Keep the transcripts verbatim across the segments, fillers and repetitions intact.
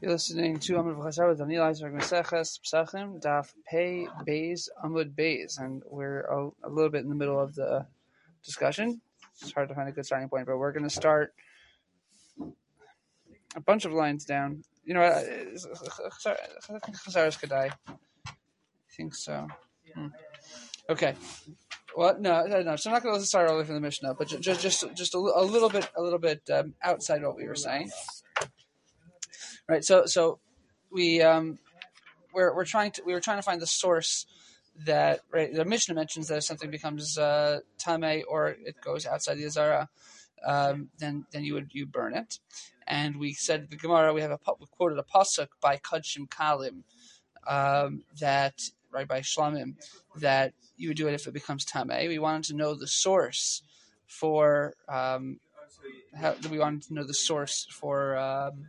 You're listening to Amud V'Chasar with Daniel Isaac Meseches Psachim Daf Pei Beis Amud Beis, and we're a, a little bit in the middle of the discussion. It's hard to find a good starting point, but we're going to start a bunch of lines down. You know what? Chasaris Kedai. I think so. Hmm. Okay. Well, no, no. So I'm not going to start all the way from the Mishnah, but just, just, just a, a little bit, a little bit um, outside what we were saying. Right, so so we um, we're we're trying to we were trying to find the source that right the Mishnah mentions that if something becomes uh, tamei or it goes outside the azara, um, then then you would you burn it, and we said the Gemara we have a we quoted a pasuk by Kudshim Kalim um, that right by Shlamim that you would do it if it becomes tamei. We wanted to know the source for um, how, we wanted to know the source for. Um,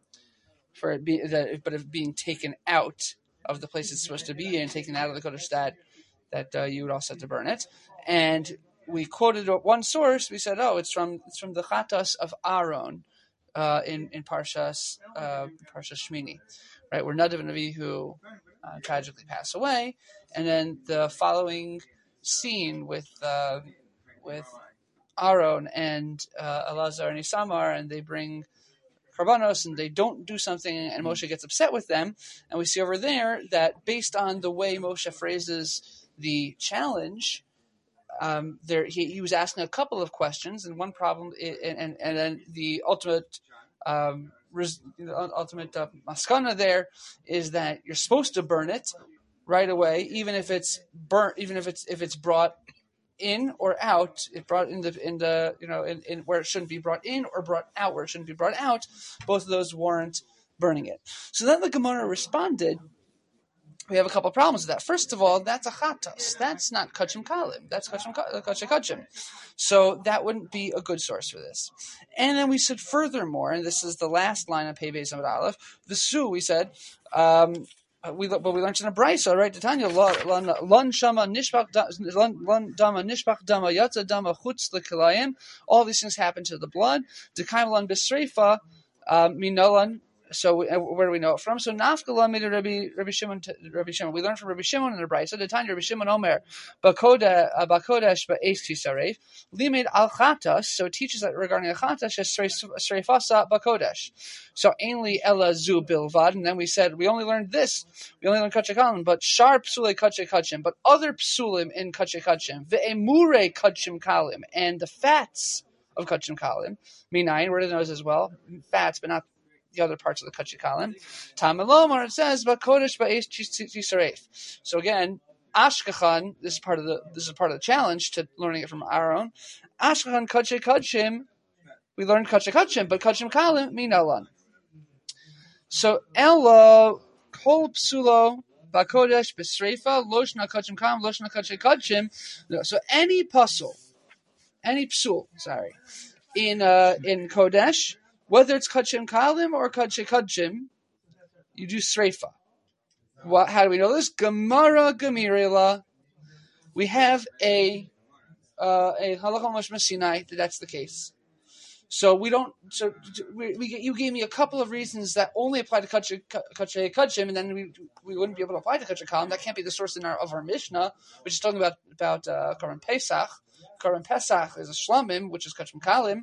For it be that, but of being taken out of the place it's supposed to be and taken out of the Kodesh, that that uh, you would also have to burn it. And we quoted one source. We said, "Oh, it's from it's from the Chatas of Aaron uh, in in Parshas uh, Parshas Shmini, right? Where Nadav and Avihu uh, tragically pass away, and then the following scene with uh, with Aaron and uh, Elazar and Isamar, and they bring Karbanos, and they don't do something, and Moshe gets upset with them. And we see over there that based on the way Moshe phrases the challenge, um, there he, he was asking a couple of questions, and one problem, and and, and then the ultimate um, res, ultimate uh, maskana there is that you're supposed to burn it right away, even if it's burnt, even if it's if it's brought in or out, it brought in the in the you know in, in where it shouldn't be brought in or brought out where it shouldn't be brought out. Both of those warrant burning it. So then the Gemara responded, we have a couple of problems with that. First of all, that's a chatos. That's not kachim kalim. That's kachim kachim kachim. So that wouldn't be a good source for this. And then we said furthermore, and this is the last line of Pei Beis Amud Aleph, the Su, we said, um, We but we learned in a brayso, right? Tanya lon shama nishbach lon dama nishbach dama yatza dama chutz lekilayim. All these things happen to the blood. Dekaim lon b'sreifa minolan. So where do we know it from? So nafkala made Rabbi Rabbi Shimon Rabbi Shimon. We learned from Rabbi Shimon in the brayso. The Tanya Rabbi Shimon Omer bakoda bakodesh ba'es tisaref limid al chatas. So it teaches that regarding a chatas sreifasa bakodesh. So ainly ela zu bilvad, and then we said we only learned this. We only learned kachekalim, but shar psule kachekachim, but other psulim in kachekachim, ve'emure kachim kalim, and the fats of kachim kalim. Minayin, where do those as well? Fats, but not the other parts of the kachekalim. Tamalomar, it says bakodesh ba'es tisaref. So again, ashkachan. This is part of the this is part of the challenge to learning it from Aaron. Ashkachan kachekachim. We learned kachekachim, but kachim kalim minalan. So ella kol psulo bakodesh b'sreifa loshna kachim kalim loshna kachekachim. So any puzzle, any psul, sorry, in uh, in kodesh, whether it's kachim kalim or kachekachim, you do sreifa. What? How do we know this? Gemara gemirela. We have a uh, a halacha mashma Sinai that that's the case. So we don't. So we, we you gave me a couple of reasons that only apply to kachim, kachim, and then we we wouldn't be able to apply to kachim kalim. That can't be the source in our of our Mishnah, which is talking about about uh, Karan Pesach. Karan Pesach is a shlamim, which is kachim kalim.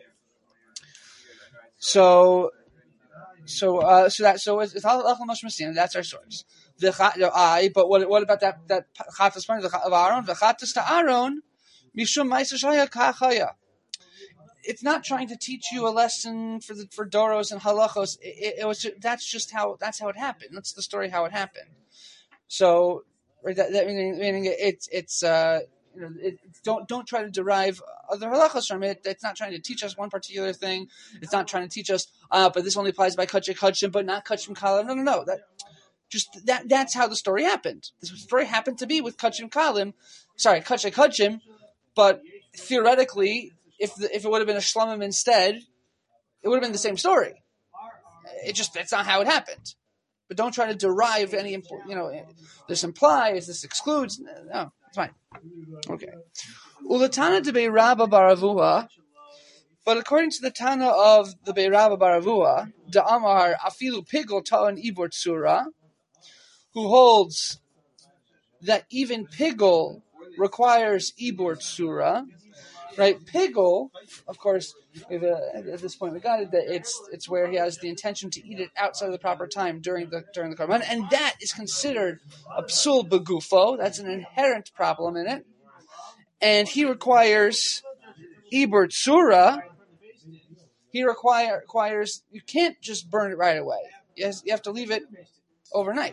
So, so uh, so that so it's halacha mashma Sinai. That's our source. The I, but what what about that that chatas part of Aaron? The chatas to Aaron, mishum ma'aser shaya kachaya. It's not trying to teach you a lesson for the for doros and halachos. It, it, it was just, that's just how that's how it happened. That's the story how it happened. So, that, that meaning, meaning it's it's uh, you know it, don't don't try to derive other halachos from it. It's not trying to teach us one particular thing. It's not trying to teach us. Uh, but this only applies by kachim kachim, but not kachim kalim. No, no, no. That just that that's how the story happened. The story happened to be with kachim kalim. Sorry, kachim kachim, but theoretically. If the, if it would have been a shlamim instead, it would have been the same story. It just that's not how it happened. But don't try to derive any, you know, this implies, this excludes. No, it's fine. Okay. Ulatana debe Rabba Baravua. But according to the Tana of the Beiraba Baravua, the Amar Afilu Pigel Ta'an Ibor Tsura, who holds that even Pigel requires Ibor Tsura, right? Pigel, of course, we've, uh, at this point we got it, that it's it's where he has the intention to eat it outside of the proper time during the during the Korban, and that is considered a psul begufo. That's an inherent problem in it, and he requires Ibor Tsura. He require, requires, you can't just burn it right away. Yes, you have to leave it overnight.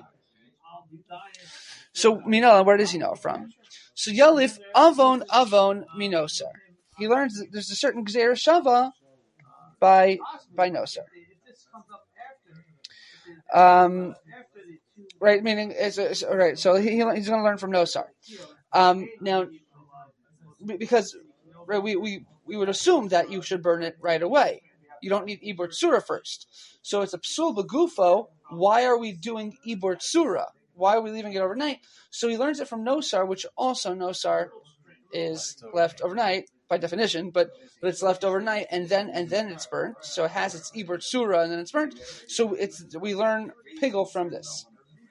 So, Minala, where does he know it from? So, Yalif, Avon, Avon, Minosar. He learns that there's a certain Gzeir Shava by, by Nosar. Um, right, meaning, it's, it's, right, so he, he's going to learn from Nosar. Um, now, because right, we, we, we would assume that you should burn it right away. You don't need Ibor Tsura first. So it's a psul begufo. Why are we doing Ibor Tsura? Why are we leaving it overnight? So he learns it from Nosar, which also Nosar is left overnight by definition, but, but it's left overnight and then and then it's burnt. So it has its Ibor Tsura and then it's burnt. So it's we learn Pigel from this.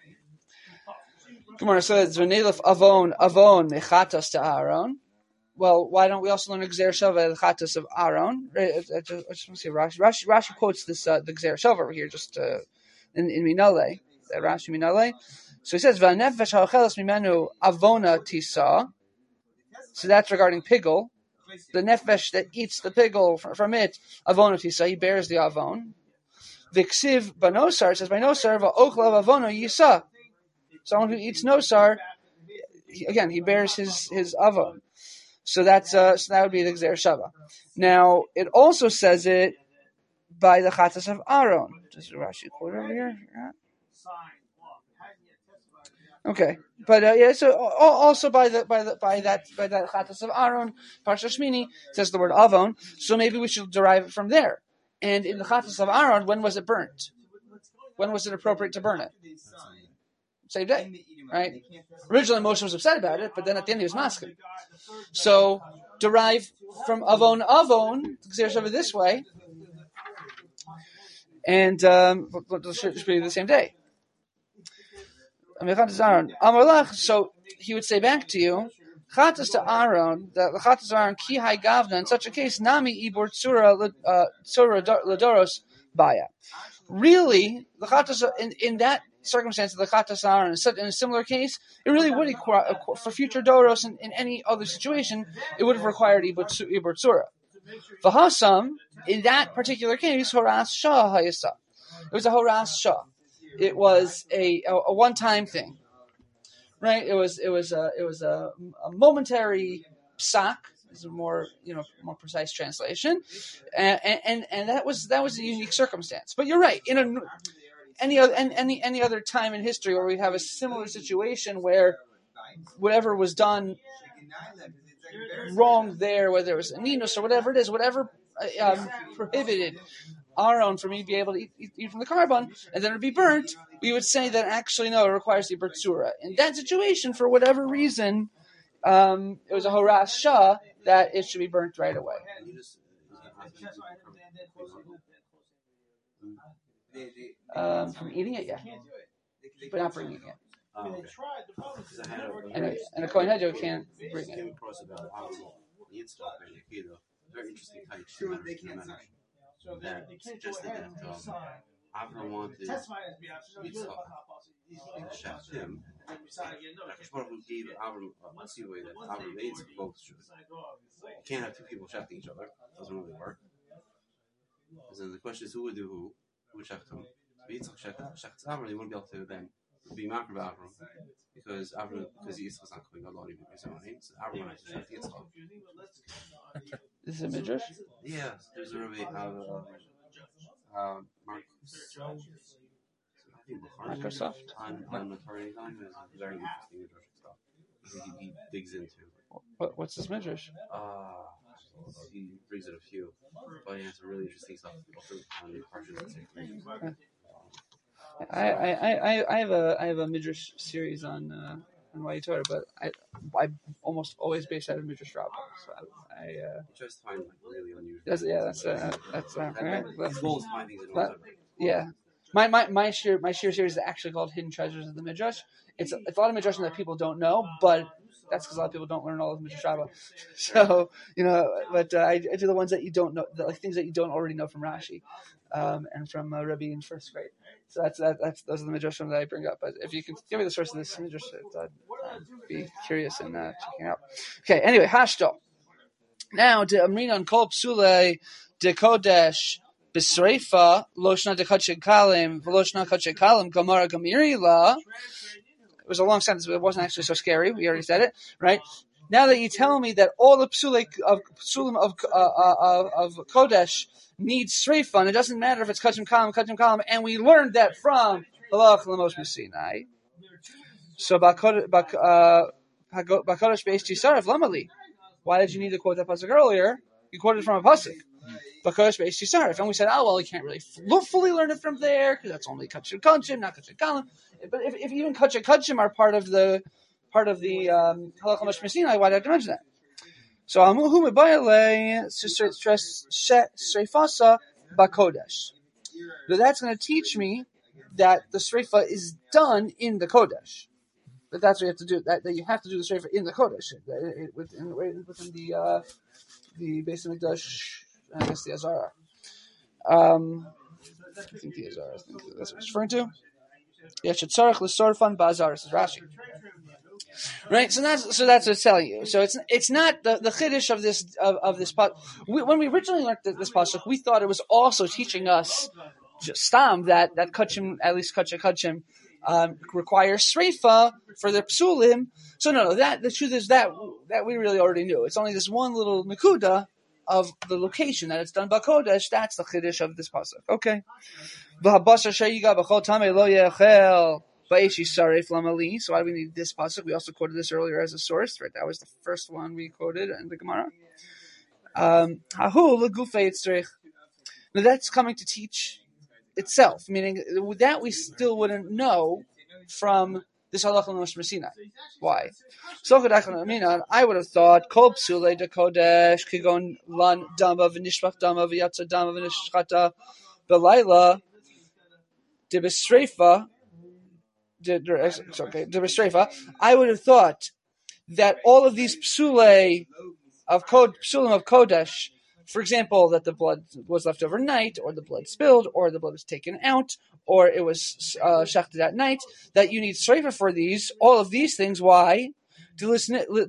Gemara says, "V'neilef avon avon mechatas to Aaron." Well, why don't we also learn a Gzeir Shava el Chatas of Aaron? I just, I just want to see Rashi. Rashi. Rashi quotes this uh, the Gzeir Shava over here, just uh, in in Minale, the Rashi Minale. So he says, "V'nefesh ha'ocheles mimenu avona tisa." So that's regarding Pigel. The nefesh that eats the Pigel from, from it, avona tisa, he bears the avon. V'ksiv banosar says by nosar va'ochlav avona yisa. Someone who eats nosar, he, again, he bears his his avon. So that's uh, so that would be the Gzeir Shava. Now it also says it by the Chatas of Aaron. Does Rashi quote over here? Yeah. Okay, but uh, yeah. So also by the by the by that by that Chatas of Aaron, Parsha Shmini says the word Avon. So maybe we should derive it from there. And in the Chatas of Aaron, when was it burnt? When was it appropriate to burn it? Same day, right? Originally Moshe was upset about it, but then at the end he was masking. So derive from Avon Avon, Gzeir Shava this way, and um, it should be the same day. So he would say back to you, Chatas to Aaron, the Chatas to Aaron, Ki Hai Gavna, in such a case, Nami Ibor Tsura Tsura Ladoros Baya. Really, the Chatas in, in that circumstance of the Chatas Aaron, in a similar case, it really would require, for future Doros in, in any other situation, it would have required Ibor Tsura. V'hasam, in that particular case, Horas Shah Hayasa. It was a Horas Shah. It was a, a, a one-time thing, right? It was it was a it was a, a momentary psak. Is a more you know more precise translation, and, and and that was that was a unique circumstance. But you're right. In a any other any any other time in history where we have a similar situation where whatever was done wrong there, whether it was a ninus or whatever it is, whatever um, prohibited Aaron for me to be able to eat, eat, eat from the carbon, and then it would be burnt, we would say that actually no, it requires the Bertzura. In that situation, for whatever reason, um, it was a Horas Shah that it should be burnt right away. Um, from eating it, yeah. But not bringing it. Oh, okay. And a, and a Kohen Hedjo can't bring it. Very interesting type that suggested that um, Avram wanted Yitzchak to shaft him. Akash Baruch Hu gave Avram a way that Avram made to both should. You can't have two people shafting each other. It doesn't really work. So the question is, who would do who? Who would shaft him? If Yitzchak shafts Avram, he wouldn't be able to then be makar Avram because Avram because Yitzchak's not coming along even his own name. So Avram has to shaft Yitzchak. This is a midrash? Yeah, there's a Rabbi uh, uh, Marcus. I think Microsoft on on the Torah time is very interesting midrash stuff. He, he digs into. What what's this midrash? Uh, he brings in a few, but yeah, it's really interesting stuff. Also on the Parshas. I, I, I, I have a I have a midrash series on uh, and why you Torah, but I I almost always base out of Midrash Rabbah. So I, I uh, just find like really unusual. That's, yeah, that's uh, that's uh, right. That's goal is find things that But, yeah, my my my shir my shir series is actually called Hidden Treasures of the Midrash. It's it's a lot of Midrash that people don't know, but that's because a lot of people don't learn all of Midrash Rabbah. So you know, but uh, I, I do the ones that you don't know, the, like things that you don't already know from Rashi, um, and from uh, Rebbe in first grade. So that's that, that's those are the Midrashim that I bring up. But if you can give me the source of this Midrash, I'd, I'd be curious in uh, checking out. Okay, anyway, Hashto. Now to Amrina on Kol Psule de Kodesh B'Sreifa Loshna de Kachek Kalim V'Loshna Kachek Kalim Gamara Gamirila. It was a long sentence, but it wasn't actually so scary. We already said it, right? Now that you tell me that all the psule of psulim of uh, uh, of Kodesh needs Sreifa, and it doesn't matter if it's Kachim Kalim, Kachim Kalim, and we learned that from Balach Lamos Sinai. So Bakodesh Beis Tisaref Lamali. Why did you need to quote that pasuk earlier? You quoted from a pasuk. Bakodesh Beis Tisaref, and we said, oh well, you can't really fully learn it from there because that's only Kachim Kachim, not Kachim Kalim. But if, if even Kachim Kachim are part of the part of the Halakha Moshe Sinai, why did I have to mention that? So Amuhu Mebayale stress Sreifasa Bakodesh. But that's going to teach me that the Sreifa is done in the Kodesh. That that's what you have to do. That, that you have to do the Sreifa in the Kodesh within within the uh, the Beis Hamikdash. I guess the Azara. Um, I think the Azara. I think that's what it's referring to. Yeah, Shetzarach l'sorfan ba'azara, says Rashi. Right, so that's so that's what it's telling you. So it's it's not the, the chiddush of this of, of this pasuk. When we originally learned this pasuk, we thought it was also teaching us just stam that that kachim, at least kachim kachim, um, requires sreifa for the psulim. So no, no, that the truth is that that we really already knew. It's only this one little nekuda of the location that it's done by Kodesh. That's the chiddush of this pasuk. Okay. So why do we need this pasuk? We also quoted this earlier as a source, right? That was the first one we quoted in the Gemara. Um, now that's coming to teach itself, meaning that we still wouldn't know from this halacha Moshe Sinai. Why? So I would have thought kol psule de kodesh kigon lan dama v'nishmach dama v'yatsa dama v'nishchata b'layla de b'streifa. Okay, de b'streifa. I would have thought that all of these psule of kod psulim of kodesh, for example, that the blood was left overnight, or the blood spilled, or the blood was taken out, or it was uh, shachted at night, that you need sreifa for these, all of these things. Why? Because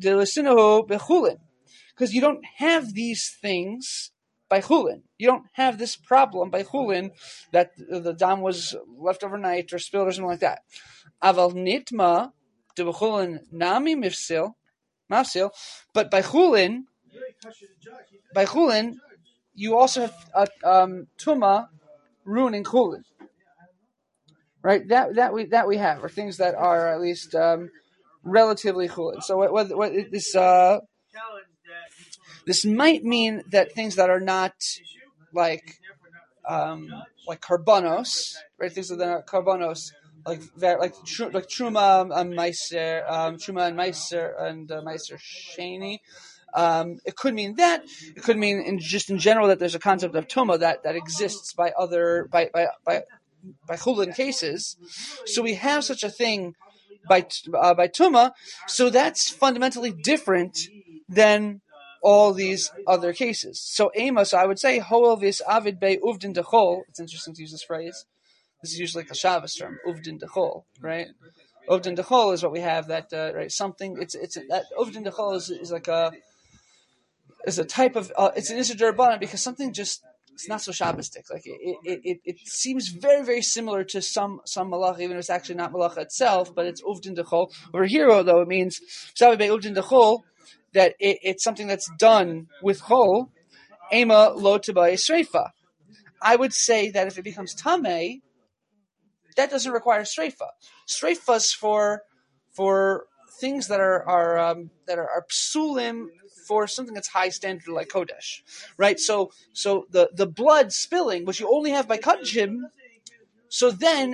you don't have these things by chulin. You don't have this problem by chulin that the dam was left overnight or spilled or something like that. Aval nitma de b'chulin nami mifsil, mafsil, but by chulin, by chulin, you also have uh, um, tuma ruining chulin. Right, that that we that we have, or things that are at least um, relatively chulin. So what, what, what this uh, this might mean that things that are not like um, like karbanos, right? Things that are karbanos, like that, like tr- like truma and meiser, um, truma and meiser and uh, meiser sheni. Um, it could mean that. It could mean in, just in general that there's a concept of tuma that, that exists by other by by by. by chulin cases. So we have such a thing by uh, by tuma, so that's fundamentally different than all these other cases. So Amos, I would say, hoel vis avid bei uvdin dechol. It's interesting to use this phrase. This is usually like a Shabbos term, uvdin dechol, right? Uvdin dechol is what we have, that uh, right something. It's it's that uvdin dechol is is like a is a type of uh, it's an issur d'Rabbanan because something just. It's not so Shabbostic. Like it, it, it, it seems very, very similar to some some malacha, even if it's actually not malacha itself, but it's uvdin dechol. Over here, though, it means sabi be uvdin dechol, that it, it's something that's done with chol. Ema lo tebay sreifa. I would say that if it becomes tamei, that doesn't require sreifa. Sreifas for for things that are are um, that are, are psulim. For something that's high standard like Kodesh, right? So, so the, the blood spilling, which you only have by Kachim, so then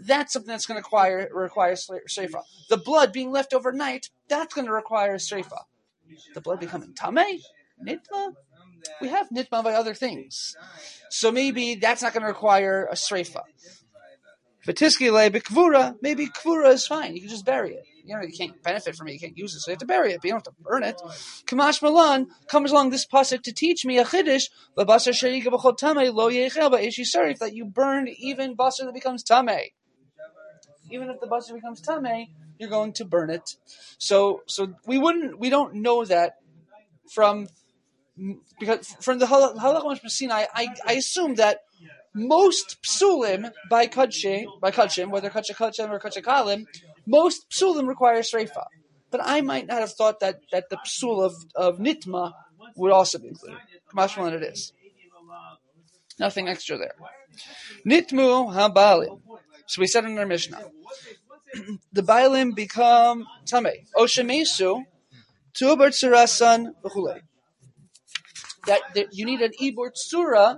that's something that's going to require require sreifa. The blood being left overnight, that's going to require sreifa. The blood becoming tamei, nitma. We have nitma by other things, so maybe that's not going to require a sreifa. V'tiskile b'kvura, maybe kvura is fine. You can just bury it. You know, you can't benefit from it. You can't use it, so you have to bury it. But you don't have to burn it. Kamash Malan comes along this pasuk to teach me a chiddush. V'basar sheriga b'chol tamei lo yeichel ba'esh yisarif, that you burn even basar that becomes tamei. Even if the basar becomes tamei, you're going to burn it. So, so we wouldn't. We don't know that from because from the halachah Sinai. I I assume that most psulim by kachim, by kachim, whether kachim kachim or kachim kalim, most psulim require sreifa. But I might not have thought that, that the psul of, of nitma would also be included. Kamashmalan it is. Nothing extra there. Nitmu habalim. So we said in our Mishnah, the balim become tamei. Oshemesu tubar tsurasan v'chulei. That, that you need an ibur tsura.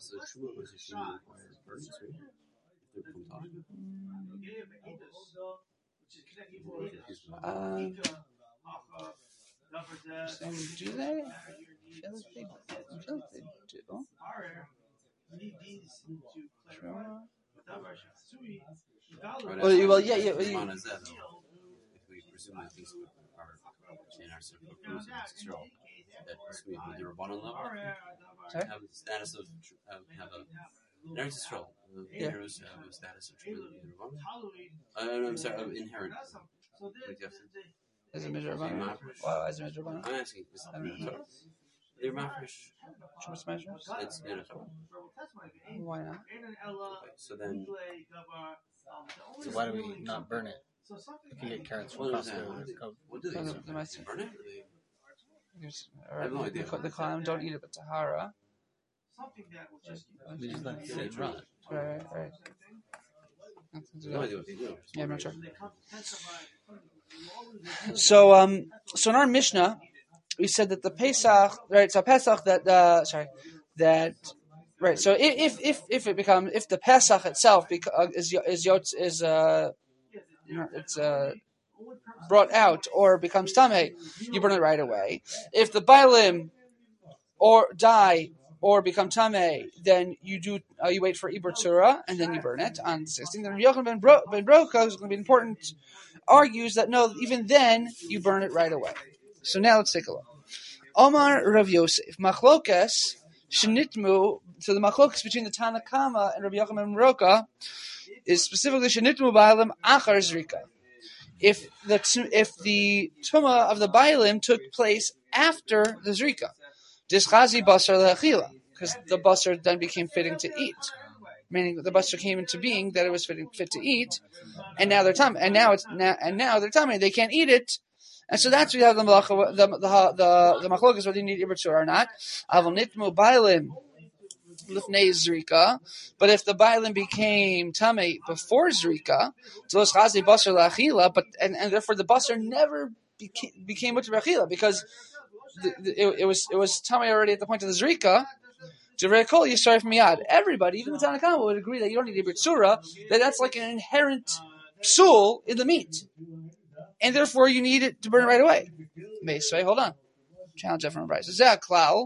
Um, do they? I feel like they, I feel like they do. Well, well yeah, yeah. Well, you, if we presume that these are in our circle of that the Rabbanon level Sorry? have the status of have, have a Eretz Yisrael. The Yeah. Hebrews have a status of Rabbanon. Uh, I'm sorry, of inherent. Is it Midrabanan? Wow, is it Midrabanan? I'm asking, is it Minotaur? They're mafresh. What's the measure? It's Minotaur. Why not? Okay, so then, So why do we not burn it? If you get carrots from what is that? Costco, What do they Oh, do? the- the mice- Burn it? Or they- There's- I have no or idea. The, the clam don't eat it, but Tahara. they just let it Yeah, sit rot. Right, right, right. Nothing to do No with idea it. what they do. Yeah, I'm not sure. So, um, so in our Mishnah, we said that the Pesach, right? So Pesach that, uh, sorry, that, right? So if if if it becomes if the Pesach itself beca- is is yotz is uh, you know, it's uh brought out or becomes tamei, you burn it right away. If the bailim or die or become tamei, then you do uh, you wait for ibur tzura and then you burn it on the sixteenth. Then Rabbi Yochanan ben, Bro- ben Broka, who's going to be important, argues that no, even then you burn it right away. So now let's take a look. Omar Rav Yosef machlokas shenitmu. So the machlokas between the Tanakama and Rabbi Yochanan ben Broka is specifically shenitmu bailim achar zrika. If the if the tumah of the bailim took place after the zrika, dischazi basar leachila, because the basar then became fitting to eat, meaning that the basar came into being that it was fitting fit to eat, and now they're tummy, and now it's now and now they're tummy, they can't eat it, and so that's we have the malacha, the the the the machlokas whether you need ibur tzura or not. Avol nitmu bailim lifnei zrika, but if the bailim became tamei before zrika, tzlos chazi basar leachila, but and, and therefore the basar never became became much leachila because the, the, it, it was it was tamei already at the point of the zrika. Divrei kol yisarif miyad. Everybody, even the Tanakama, would agree that you don't need ibur tzura, that that's like an inherent psul in the meat, and therefore you need it to burn it right away. Meisvei, hold on, challenge that from Bryce. Zeh klal.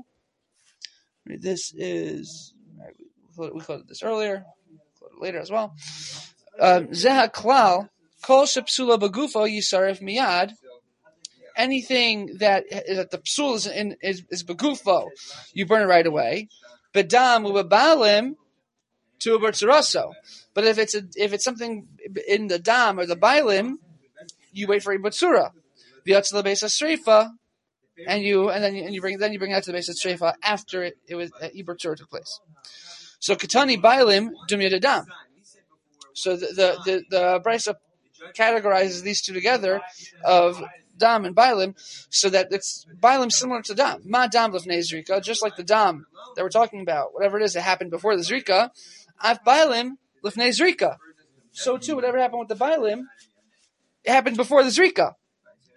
This is, we quoted this earlier, quoted later as well. Zeh klal, kol shepsula bagufo yisarif miyad. Anything that that the psul is in is, is bagufo, you burn it right away. Bedam ubabalim to abertzaraso. But if it's a, if it's something in the dam or the bailim, you wait for ibutzura. V'yatz lebeis asreifa. And you and then you, and you bring then you bring it out to the base of Shrefa after it, it was uh, Ibur Tzura took place. So Katani Bailim Dumya Adam. So the the the, the Brisa categorizes these two together of Dam and Bailim, so that it's Bailim similar to Dam. Ma Dam Lefnei Zrika, just like the Dam that we're talking about, whatever it is that happened before the Zrika, Af Bailim Lefnei Zrika. So too, whatever happened with the Bailim, it happened before the Zrika.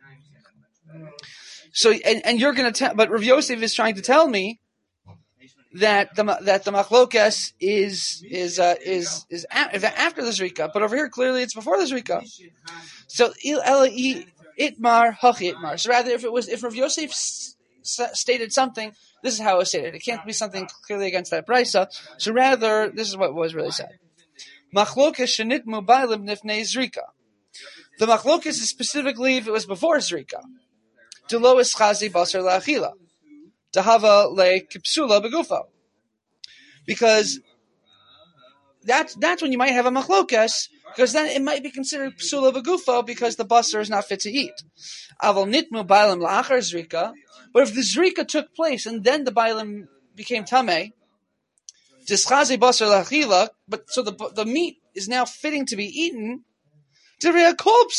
So and, and you're going to tell, but Rav Yosef is trying to tell me that the that the machlokes is is uh, is is a, after the zrika, but over here clearly it's before the zrika. So il eli itmar hachi itmar. So rather, if it was if Rav Yosef s- s- stated something, this is how it was stated. It can't be something clearly against that brisa. So rather, this is what was really said. Machlokes shenit mobilim nifnei zrika. The machlokes is specifically if it was before zrika. Delo is chazi basar laachila. Tahava le kipsula begufo. Because that's that's when you might have a machlokes, because then it might be considered psula begufo because the basar is not fit to eat. Aval nitmu bailam la'achar zrika. But if the zrika took place and then the bailam became tameh, dischazi basar la'achila, but so the the meat is now fitting to be eaten. Everybody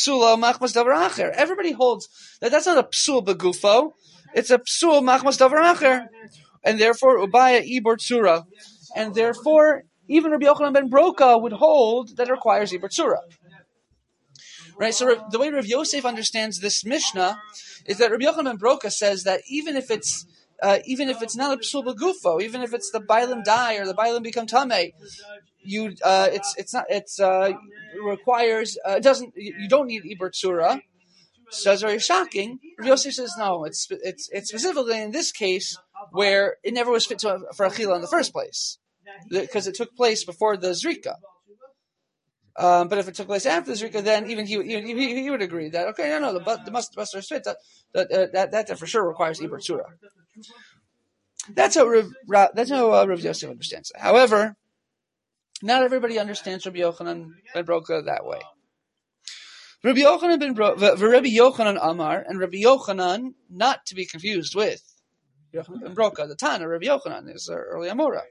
holds that that's not a psul begufo, it's a psul machmas davar acher, and therefore ubaya ibor tzura, and therefore even Rabbi Yochanan ben Broka would hold that it requires ibor tzura. Right. So the way Rav Yosef understands this Mishnah is that Rabbi Yochanan ben Broka says that even if it's uh, even if it's not a psul begufo, even if it's the bailim die or the bailim become tameh, you uh, it's it's not it's uh, it requires uh, it doesn't you don't need ibor tzura. So it's very shocking. Rav Yosef says no. It's it's it's specifically in this case where it never was fit to, for achila in the first place because it took place before the zrika. Um, but if it took place after the zrika, then even he he, he, he would agree that okay, no, no, the the buster is fit. That that, uh, that that for sure requires ibor tzura. That's how Rav, that's how uh, Rav Yosef understands it. However, not everybody understands Rabbi Yochanan ben Broka that way. Rabbi Yochanan ben Broka, Rabbi Yochanan Amar, and Rabbi Yochanan, not to be confused with Yochanan ben Broka, the Tana, Rabbi Yochanan is our early Amora.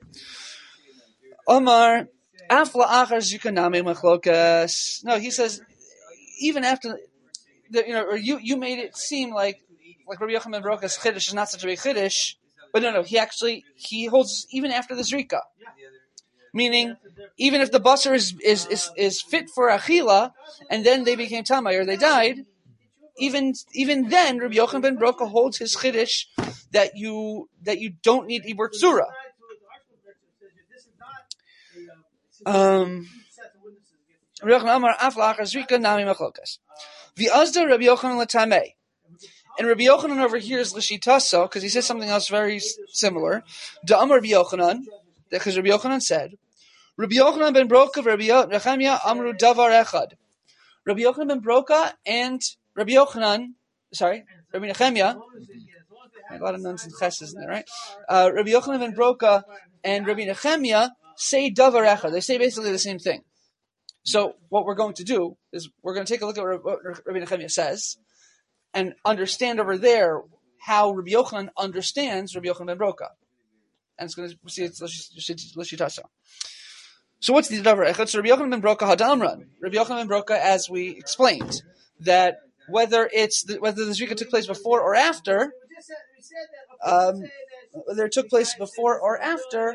Amar, afla achar zikanami machlokas. No, he says, even after, the, you know, or you, you made it seem like, like Rabbi Yochanan ben Broka's chiddush is not such a big chiddush, but no, no, he actually, he holds even after the zrika. Meaning, even if the basar is, is, is, is fit for achila, and then they became tamai or they died, even even then, Rabbi Yochanan ben Broka holds his chiddush that you that you don't need ibor tzura. Um, Rabbi Yochanan Amar afla achar zrika nami machlokas. V'azda Rabbi Yochanan l'tamei. And Rabbi Yochanan over here is l'shitaso because he says something else very similar. Da Amar Rabbi Yochanan. Because Rabbi Yochanan said, Rabbi Yochanan ben Broka, Rabbi Nechemia, Amru Davar Echad. Rabbi Yochanan ben Broka and Rabbi Yochanan, sorry, Rabbi Nechemia, a lot of nuns and chesses in there, right? Uh, Rabbi Yochanan ben Broka and Rabbi Nechemia say Davar Echad. They say basically the same thing. So what we're going to do is we're going to take a look at what Rabbi Nechemia says and understand over there how Rabbi Yochanan understands Rabbi Yochanan ben Broka. And it's going to see it's l'shitasa. So what's the davar echad? So Rabbi Yochanan ben Broka hadamran. Rabbi Yochanan ben Broka, as we explained, that whether it's the, whether the zrika took place before or after, um, whether it took place before or after,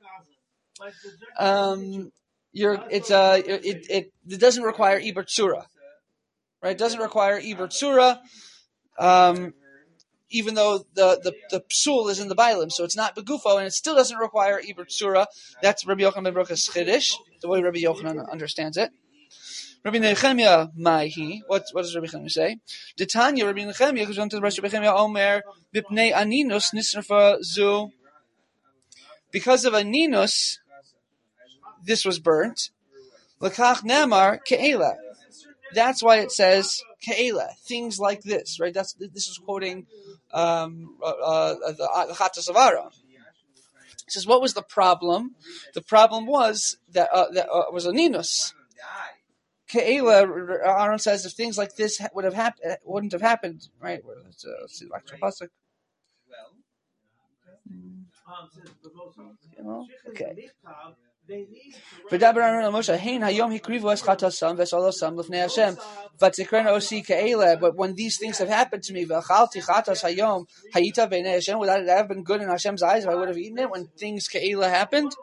um, you're it's uh it it it doesn't require ibor tzura, right? It doesn't require ibor tzura. Um. Even though the, the, the psul is in the bailim, so it's not begufo, and it still doesn't require ibor tzura. That's Rabbi Yochanan ben Broka's chiddush, the way Rabbi Yochanan understands it. Rabbi Nechemia maihi, what what does Rabbi Nechemia say? Detanya Rabbi Nechemia, who's on to the rest of Rabbi Nechemia, Omer bipnei aninus nisrafa zu. Because of aninus, this was burnt. Lekach nemar ke'ela. That's why it says ke'ela, things like this, right? That's this is quoting um, uh, uh, the Chatas of Aaron. It says, what was the problem? The problem was that uh, that uh, was a ninus. Ke'ela, Aaron says, if things like this would have happened, wouldn't have happened, right? Let's, uh, let's see the actual pasuk. You know? Okay. But when these things have happened to me, would that have been good in Hashem's eyes if I would have eaten it when things ke'ela happened?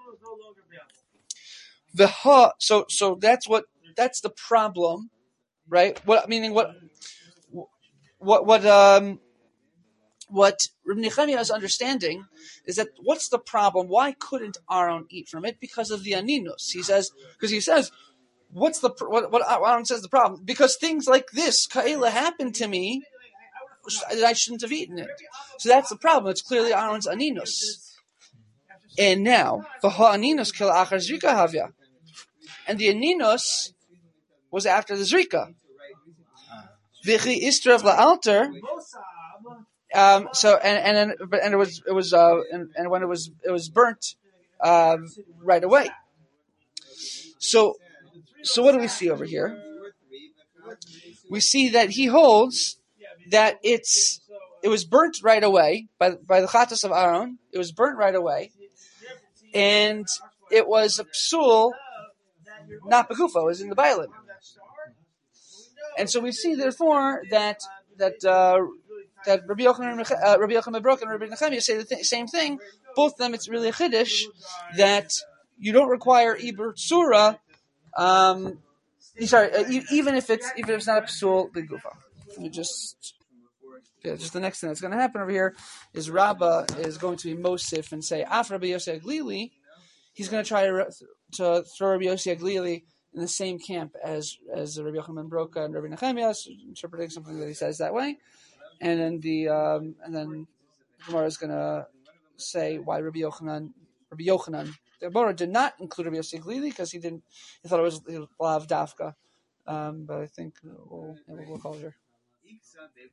So, so that's what that's the problem, right? What meaning what what what um what Rabbi Nechemia is understanding is that what's the problem? Why couldn't Aaron eat from it? Because of the aninus. He says, because he says, what's the what? What Aaron says the problem? Because things like this, Ka'ela, happened to me that I shouldn't have eaten it. So that's the problem. It's clearly Aaron's aninus. And now, v'ha aninus kil achar zrika havya, and the aninus was after the zrika. V'chi istrav la'alter. Um, so and and then, but and it was it was uh and, and when it was it was burnt um, right away. So so what do we see over here? We see that he holds that it's it was burnt right away by by the chatas of Aaron. It was burnt right away, and it was a psul, not begufa. It was in the bailin. And so we see therefore that that. Uh, That Rabbi Yochanan, uh, Rabbi Yochanan ben Brok and Rabbi Nechemia say the th- same thing. Both of them, it's really a chiddush that you don't require ibur tsura. Um, sorry, uh, e- even if it's even if it's not a psul b'gufa. You just, yeah, just the next thing that's going to happen over here is Rabbah is going to be Mosif and say Af Rabbi Yossi Aglili. He's going to try to, to throw Rabbi Yossi Aglili in the same camp as as Rabbi Yochanan ben Broka and Rabbi Nechemia, interpreting something that he says that way. And then the um, and then Gemara is going to say why Rabbi Yochanan, Rabbi Yochanan, the Gemara did not include Rabbi Yossi Glili because he didn't, he thought it was Lav Dafka, um, but I think we'll, we'll call it here.